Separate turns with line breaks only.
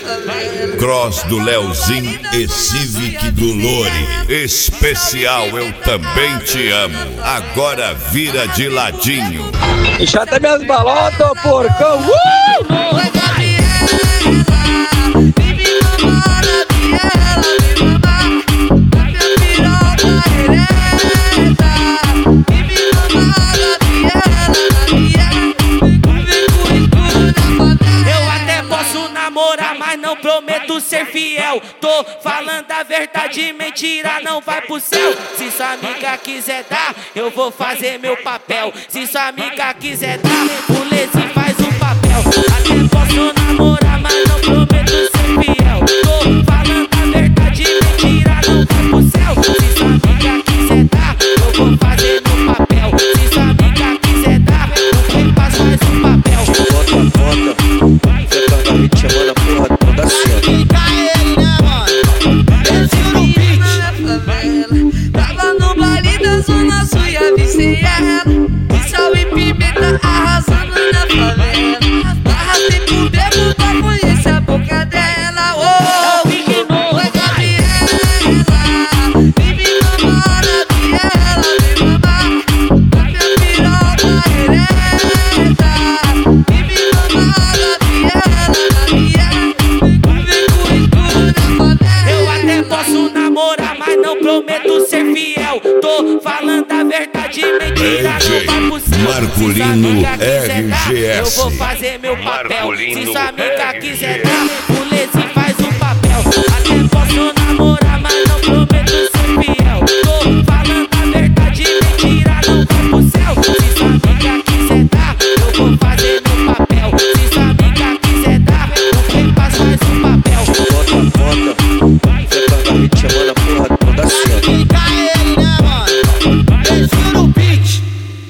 Cross do Leozinho e Civic do Lore. Especial Eu Também Te Amo. Agora vira de ladinho.
Enxota minhas balotas, porcão.
Mas não prometo ser fiel. Tô falando a verdade, mentira não vai pro céu. Se sua amiga quiser dar, eu vou fazer meu papel. Se sua amiga quiser dar, o Lezi faz o papel. Até posso namorar, mas não prometo ser fiel. Tô falando a verdade, mentira não vai pro céu. Se sua amiga quiser dar, eu vou fazer meu papel. Se sua amiga quiser dar, o Pepas faz o papel.
Bota, você tá me chamando a porra toda certa.
Tava no baile da Zona Sul e avistei ela. E sal e pimenta arrasando na favela. Arrastei pro bebo pra conhecer a boca dela. Oh, oi Gabriela, vem me mamar na biela. Vem mamar na minha piroca ereta. Vem me mamar na biela, vem com tudo na favela.
Eu até posso namorar, mas não prometo ser fiel. Tô falando a verdade, mentira não vai pro céu.
Marcolino RGS.
Eu vou fazer meu papel. Se sua amiga quiser